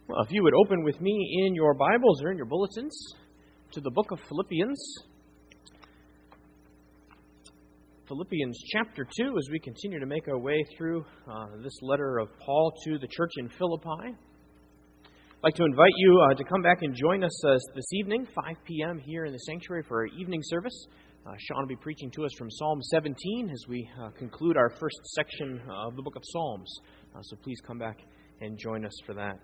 Well, if you would open with me in your Bibles or in your bulletins to the book of Philippians. Philippians chapter 2, as we continue to make our way through this letter of Paul to the church in Philippi. I'd like to invite you to come back and join us this evening, 5 p.m. here in the sanctuary for our evening service. Sean will be preaching to us from Psalm 17 as we conclude our first section of the book of Psalms. So please come back and join us for that.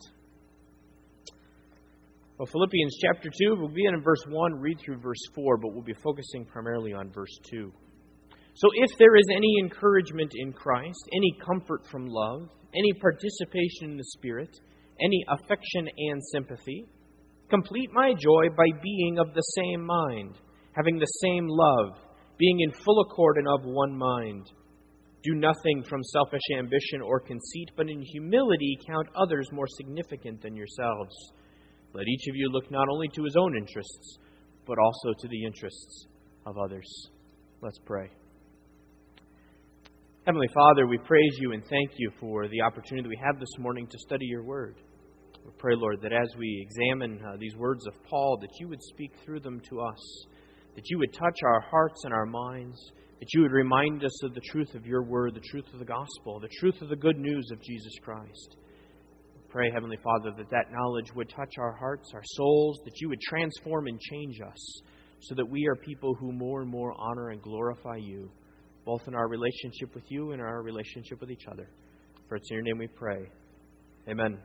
Well, Philippians chapter 2, we'll begin in verse 1, read through verse 4, but we'll be focusing primarily on verse 2. So if there is any encouragement in Christ, any comfort from love, any participation in the Spirit, any affection and sympathy, complete my joy by being of the same mind, having the same love, being in full accord and of one mind. Do nothing from selfish ambition or conceit, but in humility count others more significant than yourselves. Let each of you look not only to his own interests, but also to the interests of others. Let's pray. Heavenly Father, we praise you and thank you for the opportunity we have this morning to study your word. We pray, Lord, that as we examine these words of Paul, that you would speak through them to us, that you would touch our hearts and our minds, that you would remind us of the truth of your word, the truth of the gospel, the truth of the good news of Jesus Christ. Pray, Heavenly Father, that knowledge would touch our hearts, our souls, that you would transform and change us so that we are people who more and more honor and glorify you, both in our relationship with you and our relationship with each other. For it's in your name we pray. Amen.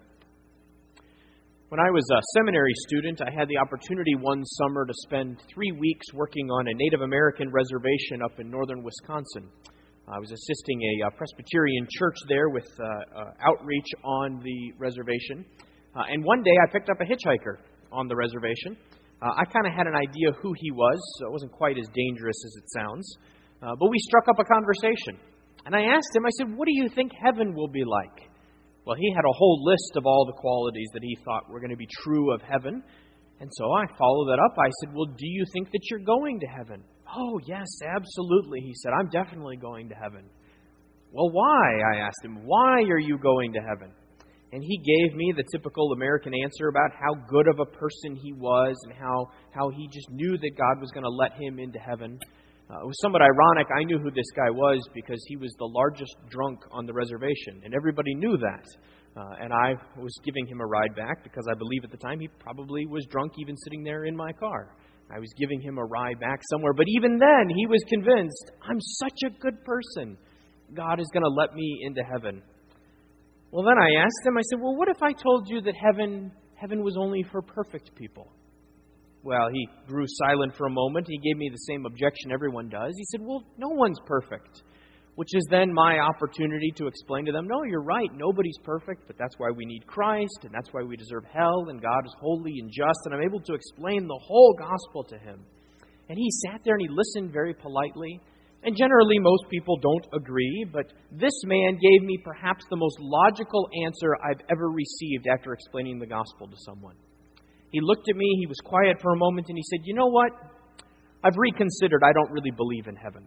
When I was a seminary student, I had the opportunity one summer to spend 3 weeks working on a Native American reservation up in northern Wisconsin. I was assisting a Presbyterian church there with outreach on the reservation. And one day I picked up a hitchhiker on the reservation. I kind of had an idea who he was, so it wasn't quite as dangerous as it sounds. But we struck up a conversation. And I asked him, I said, what do you think heaven will be like? Well, he had a whole list of all the qualities that he thought were going to be true of heaven. And so I followed that up. I said, well, do you think that you're going to heaven? Oh, yes, absolutely, he said. I'm definitely going to heaven. Well, why? I asked him. Why are you going to heaven? And he gave me the typical American answer about how good of a person he was and how he just knew that God was going to let him into heaven. It was somewhat ironic. I knew who this guy was because he was the largest drunk on the reservation, and everybody knew that. And I was giving him a ride back because I believe at the time he probably was drunk even sitting there in my car. I was giving him a ride back somewhere. But even then, he was convinced, I'm such a good person. God is going to let me into heaven. Well, then I asked him, I said, well, what if I told you that heaven was only for perfect people? Well, he grew silent for a moment. He gave me the same objection everyone does. He said, well, no one's perfect. Which is then my opportunity to explain to them, no, you're right, nobody's perfect, but that's why we need Christ, and that's why we deserve hell, and God is holy and just, and I'm able to explain the whole gospel to him. And he sat there and he listened very politely, and generally most people don't agree, but this man gave me perhaps the most logical answer I've ever received after explaining the gospel to someone. He looked at me, he was quiet for a moment, and he said, you know what? I've reconsidered, I don't really believe in heaven.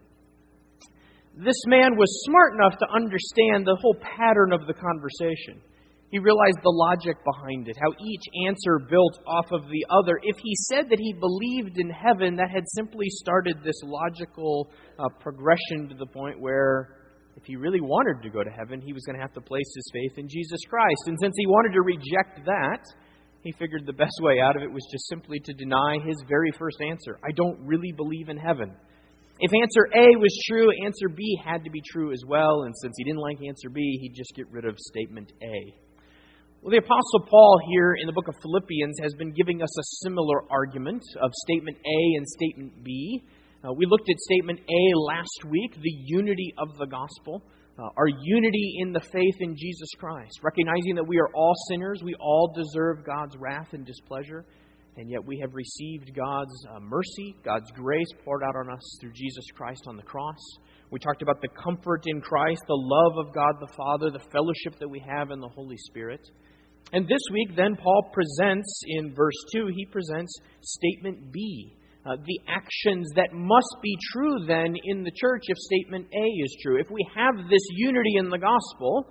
This man was smart enough to understand the whole pattern of the conversation. He realized the logic behind it, how each answer built off of the other. If he said that he believed in heaven, that had simply started this logical progression to the point where if he really wanted to go to heaven, he was going to have to place his faith in Jesus Christ. And since he wanted to reject that, he figured the best way out of it was just simply to deny his very first answer. I don't really believe in heaven. If answer A was true, answer B had to be true as well. And since he didn't like answer B, he'd just get rid of statement A. Well, the Apostle Paul here in the book of Philippians has been giving us a similar argument of statement A and statement B. We looked at statement A last week, the unity of the gospel. Our unity in the faith in Jesus Christ, recognizing that we are all sinners, we all deserve God's wrath and displeasure, and yet we have received God's mercy, God's grace poured out on us through Jesus Christ on the cross. We talked about the comfort in Christ, the love of God the Father, the fellowship that we have in the Holy Spirit. And this week, then, Paul presents, in verse 2, he presents statement B, the actions that must be true then in the church if statement A is true. If we have this unity in the gospel,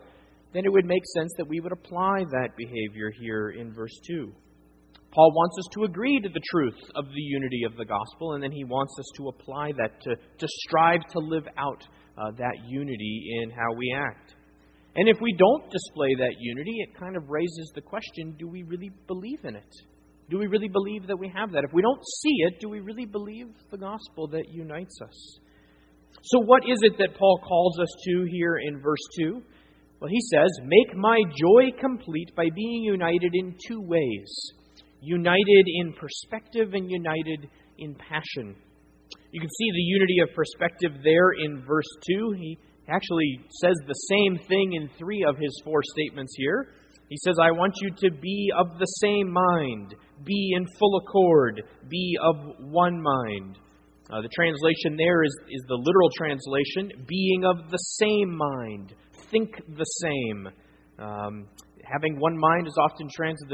then it would make sense that we would apply that behavior here in verse 2. Paul wants us to agree to the truth of the unity of the gospel, and then he wants us to apply that, to strive to live out that unity in how we act. And if we don't display that unity, it kind of raises the question, do we really believe in it? Do we really believe that we have that? If we don't see it, do we really believe the gospel that unites us? So what is it that Paul calls us to here in verse 2? Well, he says, make my joy complete by being united in two ways. United in perspective and united in passion. You can see the unity of perspective there in verse 2. He actually says the same thing in 3 of his 4 statements here. He says, I want you to be of the same mind, be in full accord, be of one mind. The translation there is the literal translation, being of the same mind, think the same. Having one mind is often translated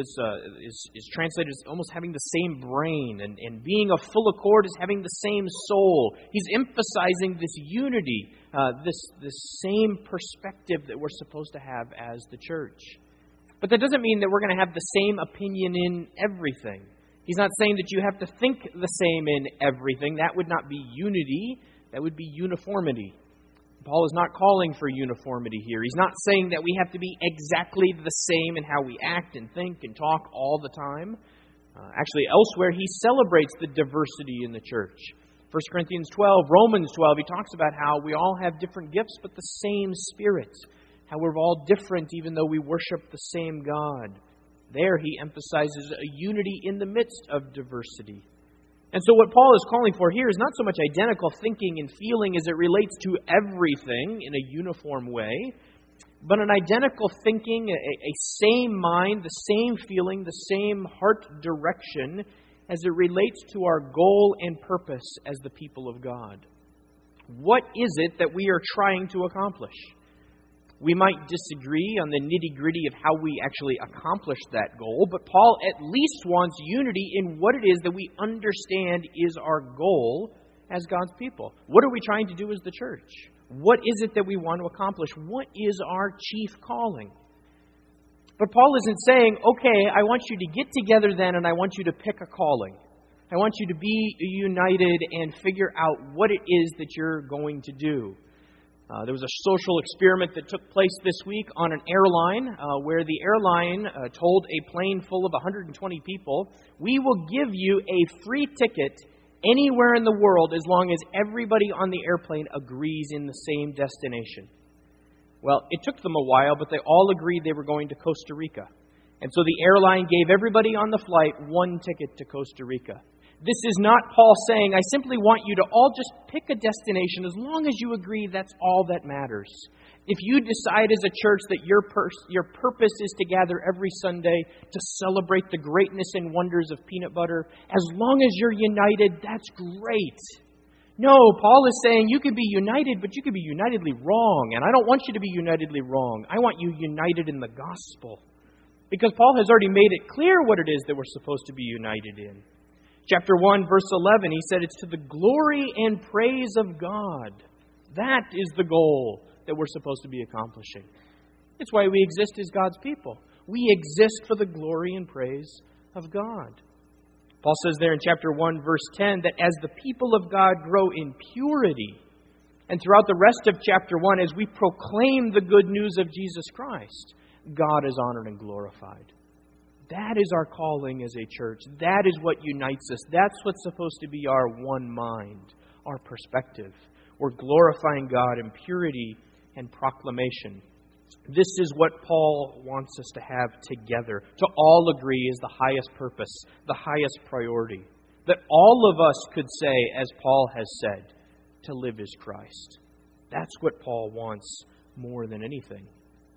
as almost having the same brain, and being of full accord is having the same soul. He's emphasizing this unity, this same perspective that we're supposed to have as the church. But that doesn't mean that we're going to have the same opinion in everything. He's not saying that you have to think the same in everything. That would not be unity. That would be uniformity. Paul is not calling for uniformity here. He's not saying that we have to be exactly the same in how we act and think and talk all the time. Actually, elsewhere, he celebrates the diversity in the church. 1 Corinthians 12, Romans 12, he talks about how we all have different gifts, but the same Spirit. How we're all different even though we worship the same God. There he emphasizes a unity in the midst of diversity. And so what Paul is calling for here is not so much identical thinking and feeling as it relates to everything in a uniform way, but an identical thinking, a same mind, the same feeling, the same heart direction as it relates to our goal and purpose as the people of God. What is it that we are trying to accomplish? We might disagree on the nitty-gritty of how we actually accomplish that goal, but Paul at least wants unity in what it is that we understand is our goal as God's people. What are we trying to do as the church? What is it that we want to accomplish? What is our chief calling? But Paul isn't saying, okay, I want you to get together then and I want you to pick a calling. I want you to be united and figure out what it is that you're going to do. There was a social experiment that took place this week on an airline where the airline told a plane full of 120 people, we will give you a free ticket anywhere in the world as long as everybody on the airplane agrees in the same destination. Well, it took them a while, but they all agreed they were going to Costa Rica. And so the airline gave everybody on the flight one ticket to Costa Rica. This is not Paul saying, I simply want you to all just pick a destination. As long as you agree, that's all that matters. If you decide as a church that your purpose is to gather every Sunday to celebrate the greatness and wonders of peanut butter, as long as you're united, that's great. No, Paul is saying you can be united, but you can be unitedly wrong. And I don't want you to be unitedly wrong. I want you united in the gospel. Because Paul has already made it clear what it is that we're supposed to be united in. Chapter 1, verse 11, he said it's to the glory and praise of God. That is the goal that we're supposed to be accomplishing. It's why we exist as God's people. We exist for the glory and praise of God. Paul says there in chapter 1, verse 10, that as the people of God grow in purity, and throughout the rest of chapter 1, as we proclaim the good news of Jesus Christ, God is honored and glorified. That is our calling as a church. That is what unites us. That's what's supposed to be our one mind, our perspective. We're glorifying God in purity and proclamation. This is what Paul wants us to have together, to all agree is the highest purpose, the highest priority. That all of us could say, as Paul has said, to live is Christ. That's what Paul wants more than anything.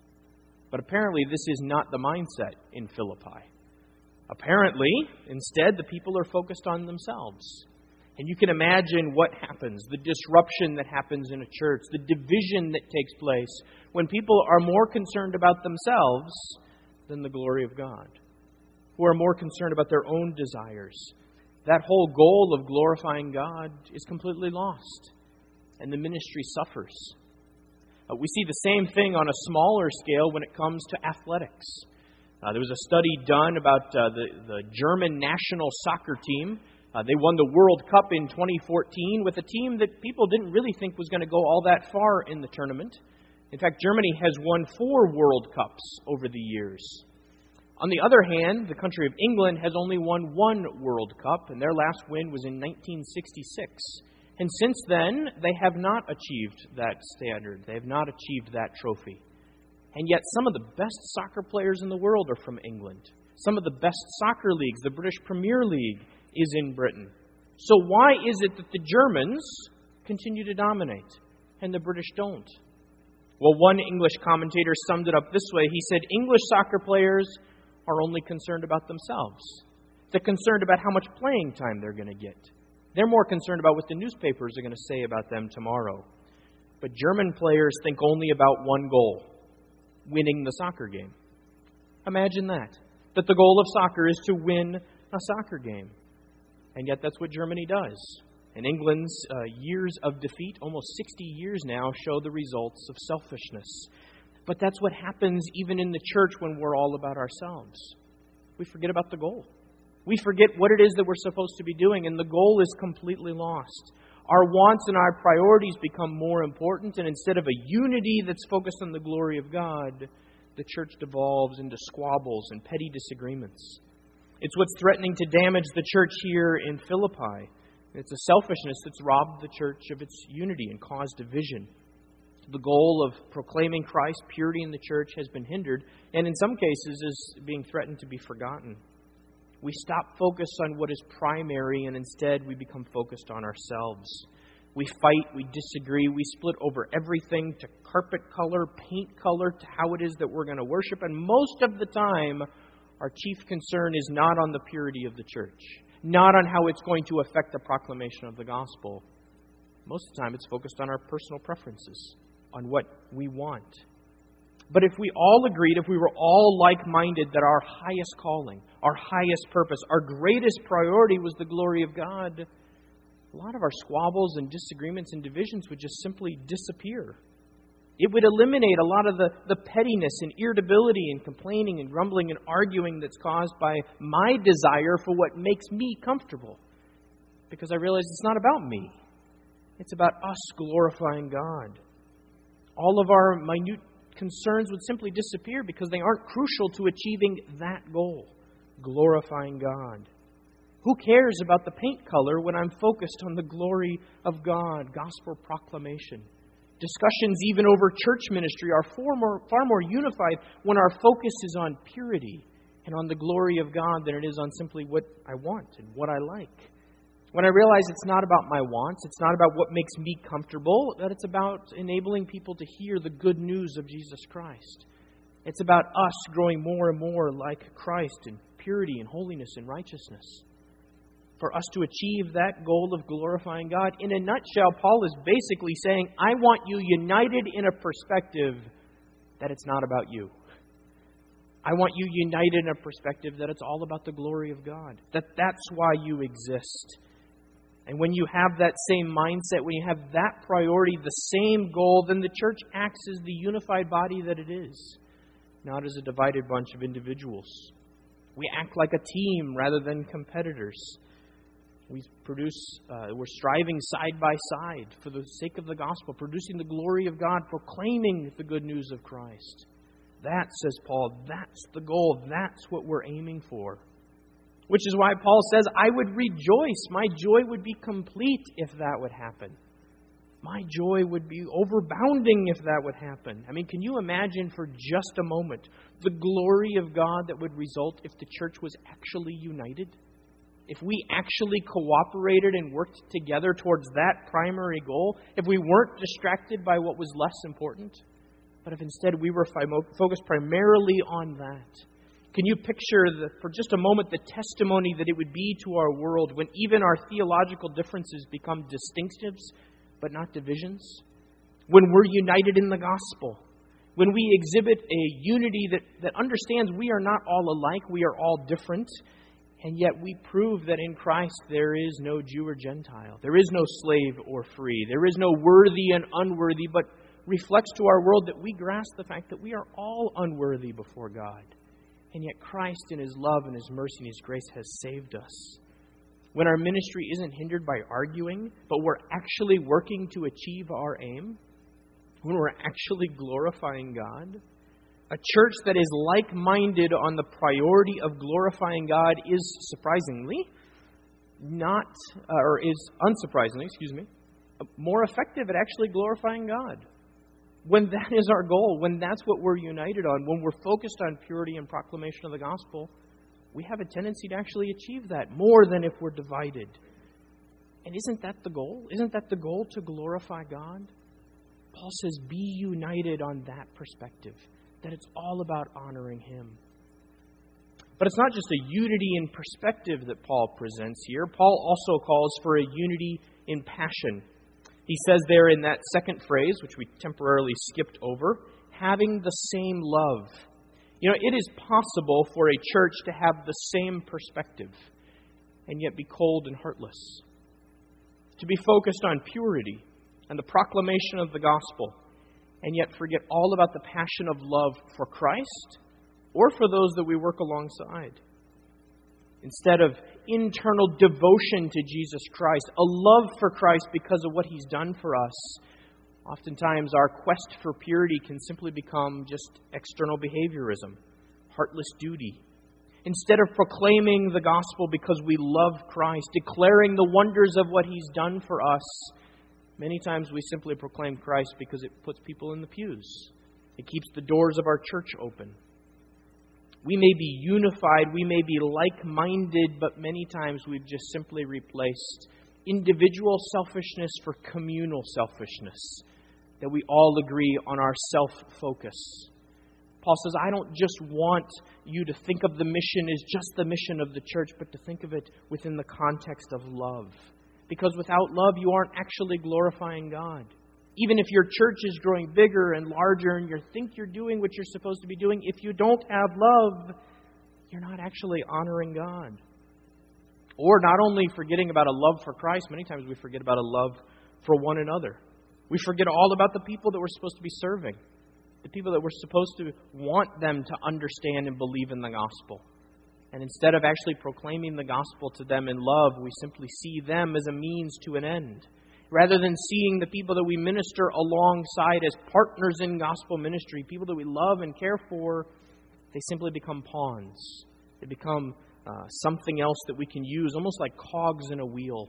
But apparently this is not the mindset in Philippi. Apparently, instead, the people are focused on themselves. And you can imagine what happens, the disruption that happens in a church, the division that takes place when people are more concerned about themselves than the glory of God, who are more concerned about their own desires. That whole goal of glorifying God is completely lost, and the ministry suffers. We see the same thing on a smaller scale when it comes to athletics. There was a study done about the German national soccer team. They won the World Cup in 2014 with a team that people didn't really think was going to go all that far in the tournament. In fact, Germany has won 4 World Cups over the years. On the other hand, the country of England has only won 1 World Cup, and their last win was in 1966. And since then, they have not achieved that standard. They have not achieved that trophy. And yet some of the best soccer players in the world are from England. Some of the best soccer leagues, the British Premier League, is in Britain. So why is it that the Germans continue to dominate and the British don't? Well, one English commentator summed it up this way. He said, English soccer players are only concerned about themselves. They're concerned about how much playing time they're going to get. They're more concerned about what the newspapers are going to say about them tomorrow. But German players think only about one goal: winning the soccer game. Imagine that the goal of soccer is to win a soccer game. And yet that's what Germany does. And England's years of defeat, almost 60 years now, show the results of selfishness. But that's what happens even in the church when we're all about ourselves. We forget about the goal. We forget what it is that we're supposed to be doing, and the goal is completely lost. Our wants and our priorities become more important, and instead of a unity that's focused on the glory of God, the church devolves into squabbles and petty disagreements. It's what's threatening to damage the church here in Philippi. It's a selfishness that's robbed the church of its unity and caused division. The goal of proclaiming Christ, purity in the church, has been hindered, and in some cases is being threatened to be forgotten. We stop focus on what is primary, and instead we become focused on ourselves. We fight, we disagree, we split over everything, to carpet color, paint color, to how it is that we're going to worship. And most of the time, our chief concern is not on the purity of the church, not on how it's going to affect the proclamation of the gospel. Most of the time, it's focused on our personal preferences, on what we want. But if we all agreed, if we were all like-minded that our highest calling, our highest purpose, our greatest priority was the glory of God, a lot of our squabbles and disagreements and divisions would just simply disappear. It would eliminate a lot of the pettiness and irritability and complaining and grumbling and arguing that's caused by my desire for what makes me comfortable. Because I realize it's not about me. It's about us glorifying God. All of our minute concerns would simply disappear because they aren't crucial to achieving that goal, glorifying God. Who cares about the paint color when I'm focused on the glory of God, gospel proclamation? Discussions even over church ministry are far more unified when our focus is on purity and on the glory of God than it is on simply what I want and what I like. When I realize it's not about my wants, it's not about what makes me comfortable, that it's about enabling people to hear the good news of Jesus Christ. It's about us growing more and more like Christ in purity and holiness and righteousness. For us to achieve that goal of glorifying God, in a nutshell, Paul is basically saying, I want you united in a perspective that it's not about you. I want you united in a perspective that it's all about the glory of God, that's why you exist. And when you have that same mindset, when you have that priority, the same goal, then the church acts as the unified body that it is, not as a divided bunch of individuals. We act like a team rather than competitors. We're striving side by side for the sake of the gospel, producing the glory of God, proclaiming the good news of Christ. That, says Paul, that's the goal. That's what we're aiming for. Which is why Paul says, I would rejoice. My joy would be complete if that would happen. My joy would be overbounding if that would happen. I mean, can you imagine for just a moment the glory of God that would result if the church was actually united? If we actually cooperated and worked together towards that primary goal? If we weren't distracted by what was less important? But if instead we were focused primarily on that? Can you picture, for just a moment, the testimony that it would be to our world when even our theological differences become distinctives, but not divisions? When we're united in the gospel? When we exhibit a unity that understands we are not all alike, we are all different, and yet we prove that in Christ there is no Jew or Gentile. There is no slave or free. There is no worthy and unworthy, but reflects to our world that we grasp the fact that we are all unworthy before God. And yet Christ in His love and His mercy and His grace has saved us. When our ministry isn't hindered by arguing, but we're actually working to achieve our aim, when we're actually glorifying God, a church that is like-minded on the priority of glorifying God is surprisingly unsurprisingly, more effective at actually glorifying God. When that is our goal, when that's what we're united on, when we're focused on purity and proclamation of the gospel, we have a tendency to actually achieve that more than if we're divided. And isn't that the goal? Isn't that the goal, to glorify God? Paul says, be united on that perspective, that it's all about honoring Him. But it's not just a unity in perspective that Paul presents here. Paul also calls for a unity in passion. He says there in that second phrase, which we temporarily skipped over, having the same love. You know, it is possible for a church to have the same perspective and yet be cold and heartless. To be focused on purity and the proclamation of the gospel and yet forget all about the passion of love for Christ or for those that we work alongside. Instead of internal devotion to Jesus Christ, a love for Christ because of what He's done for us, oftentimes our quest for purity can simply become just external behaviorism, heartless duty. Instead of proclaiming the gospel because we love Christ, declaring the wonders of what He's done for us, many times we simply proclaim Christ because it puts people in the pews. It keeps the doors of our church open. We may be unified, we may be like-minded, but many times we've just simply replaced individual selfishness for communal selfishness, that we all agree on our self-focus. Paul says, I don't just want you to think of the mission as just the mission of the church, but to think of it within the context of love. Because without love, you aren't actually glorifying God. Even if your church is growing bigger and larger and you think you're doing what you're supposed to be doing, if you don't have love, you're not actually honoring God. Or not only forgetting about a love for Christ, many times we forget about a love for one another. We forget all about the people that we're supposed to be serving, the people that we're supposed to want them to understand and believe in the gospel. And instead of actually proclaiming the gospel to them in love, we simply see them as a means to an end. Rather than seeing the people that we minister alongside as partners in gospel ministry, people that we love and care for, they simply become pawns. They become something else that we can use, almost like cogs in a wheel.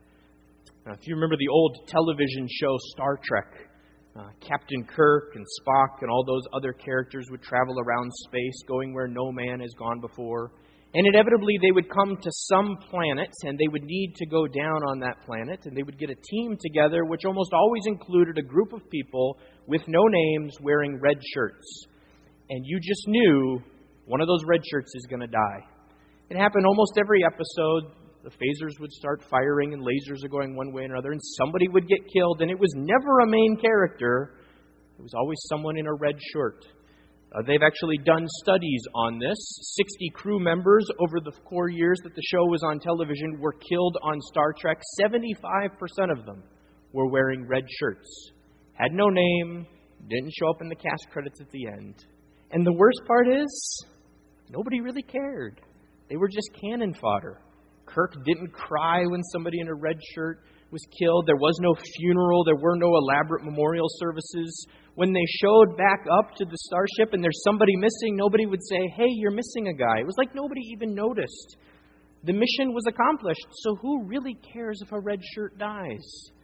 Now, if you remember the old television show Star Trek, Captain Kirk and Spock and all those other characters would travel around space, going where no man has gone before. And inevitably, they would come to some planet, and they would need to go down on that planet, and they would get a team together, which almost always included a group of people with no names wearing red shirts. And you just knew one of those red shirts is going to die. It happened almost every episode. The phasers would start firing, and lasers are going one way or another, and somebody would get killed, and it was never a main character. It was always someone in a red shirt. They've actually done studies on this. 60 crew members over the 4 years that the show was on television were killed on Star Trek. 75% of them were wearing red shirts. Had no name, didn't show up in the cast credits at the end. And the worst part is, nobody really cared. They were just cannon fodder. Kirk didn't cry when somebody in a red shirt was killed. There was no funeral. There were no elaborate memorial services. When they showed back up to the starship and there's somebody missing, nobody would say, hey, you're missing a guy. It was like nobody even noticed. The mission was accomplished, so who really cares if a red shirt dies?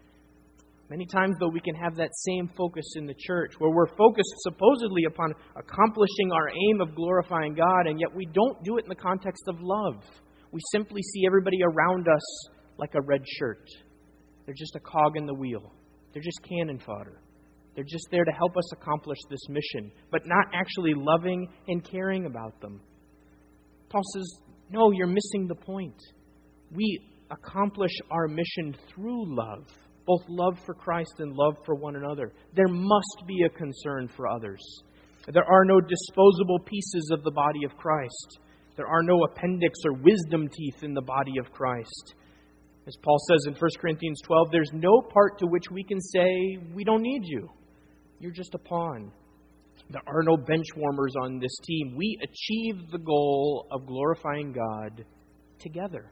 Many times, though, we can have that same focus in the church, where we're focused supposedly upon accomplishing our aim of glorifying God, and yet we don't do it in the context of love. We simply see everybody around us like a red shirt. They're just a cog in the wheel. They're just cannon fodder. They're just there to help us accomplish this mission, but not actually loving and caring about them. Paul says, no, you're missing the point. We accomplish our mission through love, both love for Christ and love for one another. There must be a concern for others. There are no disposable pieces of the body of Christ. There are no appendix or wisdom teeth in the body of Christ. As Paul says in 1 Corinthians 12, there's no part to which we can say, we don't need you. You're just a pawn. There are no bench warmers on this team. We achieve the goal of glorifying God together.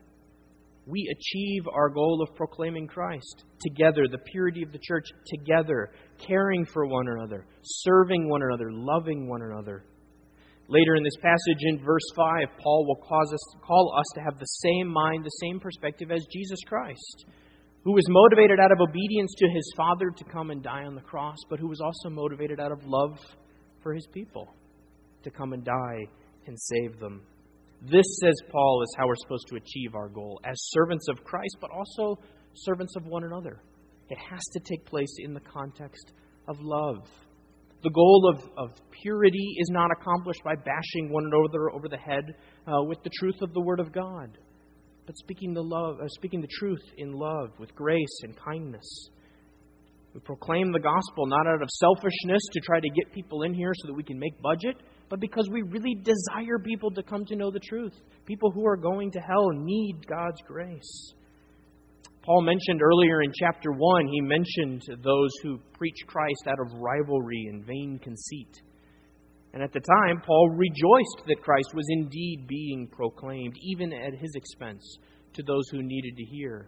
We achieve our goal of proclaiming Christ together, the purity of the church together, caring for one another, serving one another, loving one another. Later in this passage, in verse 5, Paul will call us to have the same mind, the same perspective as Jesus Christ, who was motivated out of obedience to His Father to come and die on the cross, but who was also motivated out of love for His people to come and die and save them. This, says Paul, is how we're supposed to achieve our goal as servants of Christ, but also servants of one another. It has to take place in the context of love. The goal of purity is not accomplished by bashing one another over the head with the truth of the Word of God, but speaking the truth in love, with grace and kindness. We proclaim the gospel not out of selfishness to try to get people in here so that we can make budget, but because we really desire people to come to know the truth. People who are going to hell need God's grace. Paul mentioned earlier in chapter 1, he mentioned those who preach Christ out of rivalry and vain conceit. And at the time, Paul rejoiced that Christ was indeed being proclaimed, even at his expense, to those who needed to hear.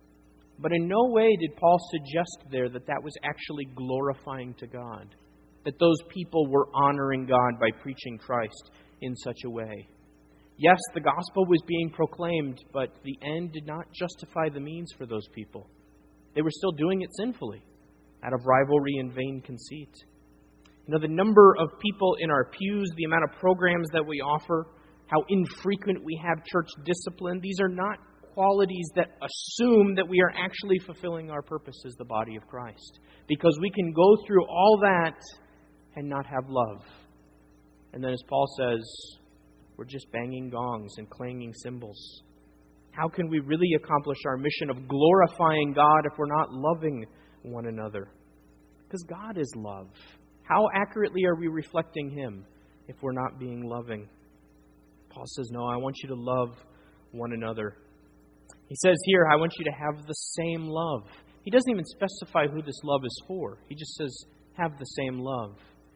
But in no way did Paul suggest there that that was actually glorifying to God, that those people were honoring God by preaching Christ in such a way. Yes, the gospel was being proclaimed, but the end did not justify the means for those people. They were still doing it sinfully, out of rivalry and vain conceit. You know, the number of people in our pews, the amount of programs that we offer, how infrequent we have church discipline, these are not qualities that assume that we are actually fulfilling our purpose as the body of Christ. Because we can go through all that and not have love. And then as Paul says, we're just banging gongs and clanging cymbals. How can we really accomplish our mission of glorifying God if we're not loving one another? Because God is love. How accurately are we reflecting Him if we're not being loving? Paul says, no, I want you to love one another. He says here, I want you to have the same love. He doesn't even specify who this love is for. He just says, have the same love.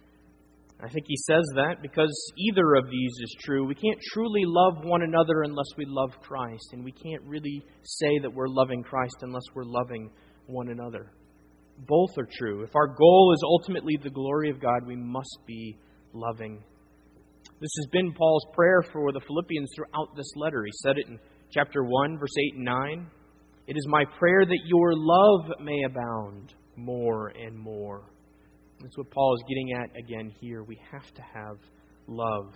I think he says that because either of these is true. We can't truly love one another unless we love Christ. And we can't really say that we're loving Christ unless we're loving one another. Both are true. If our goal is ultimately the glory of God, we must be loving. This has been Paul's prayer for the Philippians throughout this letter. He said it in chapter 1, verse 8 and 9. It is my prayer that your love may abound more and more. That's what Paul is getting at again here. We have to have love.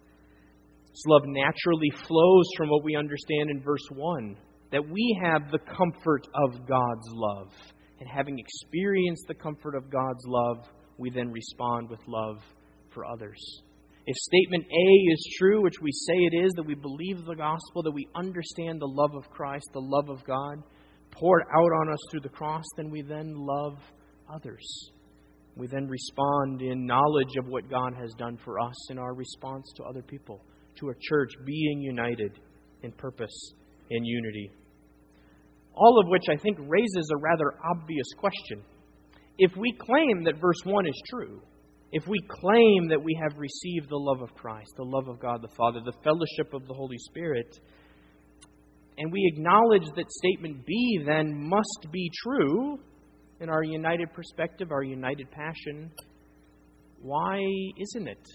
This love naturally flows from what we understand in verse 1, that we have the comfort of God's love. And having experienced the comfort of God's love, we then respond with love for others. If statement A is true, which we say it is, that we believe the gospel, that we understand the love of Christ, the love of God, poured out on us through the cross, then we then love others. We then respond in knowledge of what God has done for us in our response to other people, to a church being united in purpose and unity. All of which I think raises a rather obvious question. If we claim that verse 1 is true, if we claim that we have received the love of Christ, the love of God the Father, the fellowship of the Holy Spirit, and we acknowledge that statement B then must be true in our united perspective, our united passion, why isn't it?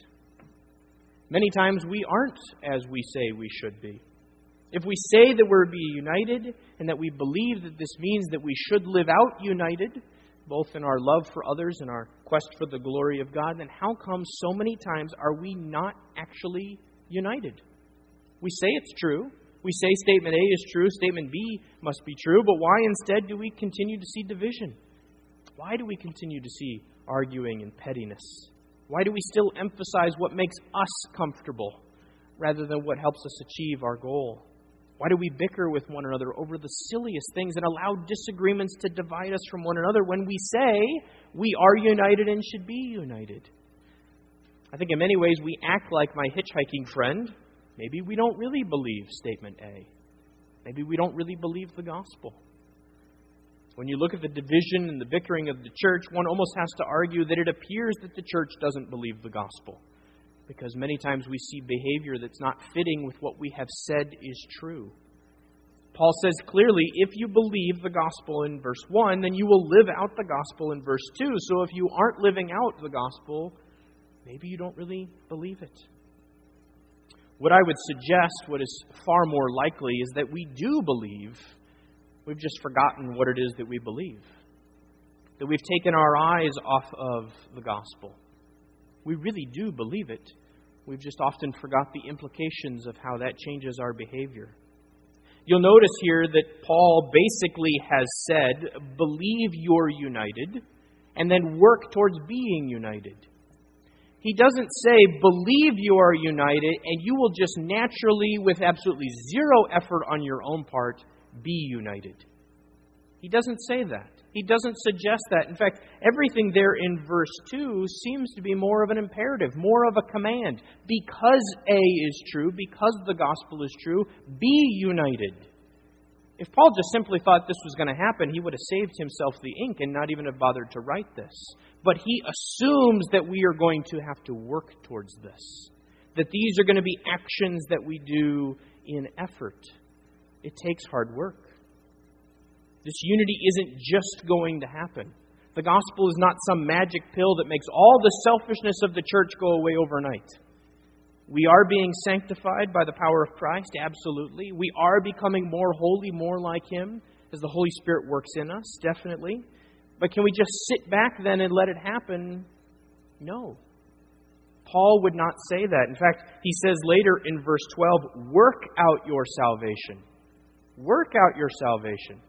Many times we aren't as we say we should be. If we say that we're being united and that we believe that this means that we should live out united, both in our love for others and our quest for the glory of God, then how come so many times are we not actually united? We say it's true. We say statement A is true, statement B must be true, but why instead do we continue to see division? Why do we continue to see arguing and pettiness? Why do we still emphasize what makes us comfortable rather than what helps us achieve our goal? Why do we bicker with one another over the silliest things and allow disagreements to divide us from one another when we say we are united and should be united? I think in many ways we act like my hitchhiking friend. Maybe we don't really believe statement A. Maybe we don't really believe the gospel. When you look at the division and the bickering of the church, one almost has to argue that it appears that the church doesn't believe the gospel, because many times we see behavior that's not fitting with what we have said is true. Paul says clearly, if you believe the gospel in verse 1, then you will live out the gospel in verse 2. So if you aren't living out the gospel, maybe you don't really believe it. What I would suggest, what is far more likely, is that we do believe. We've just forgotten what it is that we believe. That we've taken our eyes off of the gospel. We really do believe it. We've just often forgot the implications of how that changes our behavior. You'll notice here that Paul basically has said, believe you're united, and then work towards being united. He doesn't say, believe you are united, and you will just naturally, with absolutely zero effort on your own part, be united. He doesn't say that. He doesn't suggest that. In fact, everything there in verse 2 seems to be more of an imperative, more of a command. Because A is true, because the gospel is true, be united. If Paul just simply thought this was going to happen, he would have saved himself the ink and not even have bothered to write this. But he assumes that we are going to have to work towards this. That these are going to be actions that we do in effort. It takes hard work. This unity isn't just going to happen. The gospel is not some magic pill that makes all the selfishness of the church go away overnight. We are being sanctified by the power of Christ, absolutely. We are becoming more holy, more like Him, as the Holy Spirit works in us, definitely. But can we just sit back then and let it happen? No. Paul would not say that. In fact, he says later in verse 12, work out your salvation. Work out your salvation.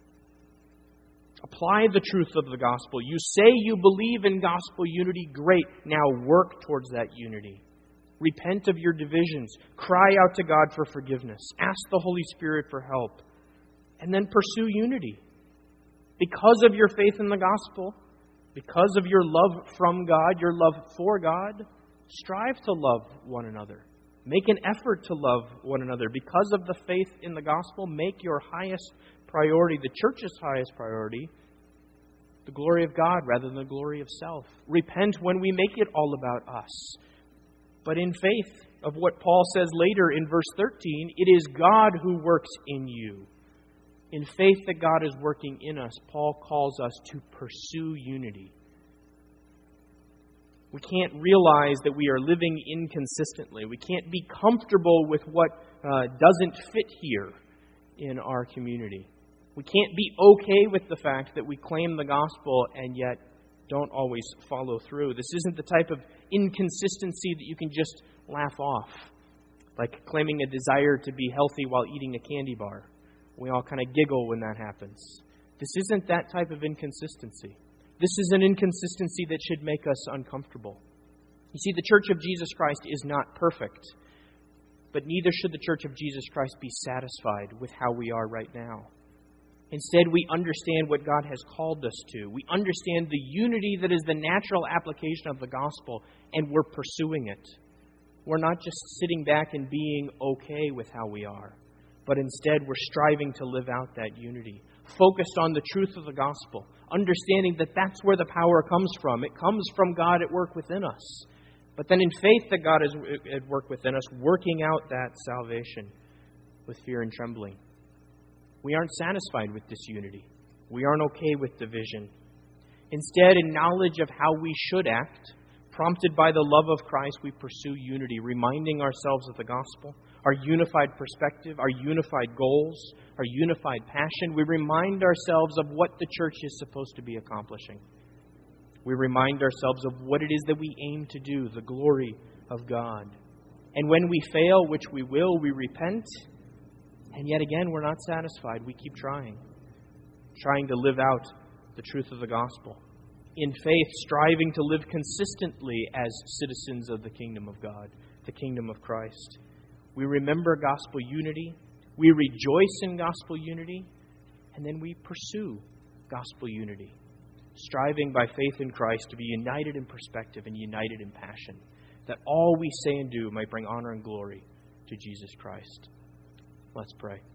Apply the truth of the gospel. You say you believe in gospel unity, great. Now work towards that unity. Repent of your divisions. Cry out to God for forgiveness. Ask the Holy Spirit for help. And then pursue unity. Because of your faith in the gospel, because of your love from God, your love for God, strive to love one another. Make an effort to love one another. Because of the faith in the gospel, make your highest priority, the church's highest priority, the glory of God rather than the glory of self. Repent when we make it all about us. But in faith of what Paul says later in verse 13, it is God who works in you. In faith that God is working in us, Paul calls us to pursue unity. We can't realize that we are living inconsistently. We can't be comfortable with what doesn't fit here in our community. We can't be okay with the fact that we claim the gospel and yet don't always follow through. This isn't the type of inconsistency that you can just laugh off, like claiming a desire to be healthy while eating a candy bar. We all kind of giggle when that happens. This isn't that type of inconsistency. This is an inconsistency that should make us uncomfortable. You see, the Church of Jesus Christ is not perfect, but neither should the Church of Jesus Christ be satisfied with how we are right now. Instead, we understand what God has called us to. We understand the unity that is the natural application of the gospel, and we're pursuing it. We're not just sitting back and being okay with how we are, but instead we're striving to live out that unity, focused on the truth of the gospel, understanding that that's where the power comes from. It comes from God at work within us. But then in faith that God is at work within us, working out that salvation with fear and trembling. We aren't satisfied with disunity. We aren't okay with division. Instead, in knowledge of how we should act, prompted by the love of Christ, we pursue unity, reminding ourselves of the gospel, our unified perspective, our unified goals, our unified passion. We remind ourselves of what the church is supposed to be accomplishing. We remind ourselves of what it is that we aim to do, the glory of God. And when we fail, which we will, we repent. And yet again, we're not satisfied. We keep trying to live out the truth of the gospel. In faith, striving to live consistently as citizens of the kingdom of God, the kingdom of Christ. We remember gospel unity. We rejoice in gospel unity. And then we pursue gospel unity. Striving by faith in Christ to be united in perspective and united in passion. That all we say and do might bring honor and glory to Jesus Christ. Let's pray.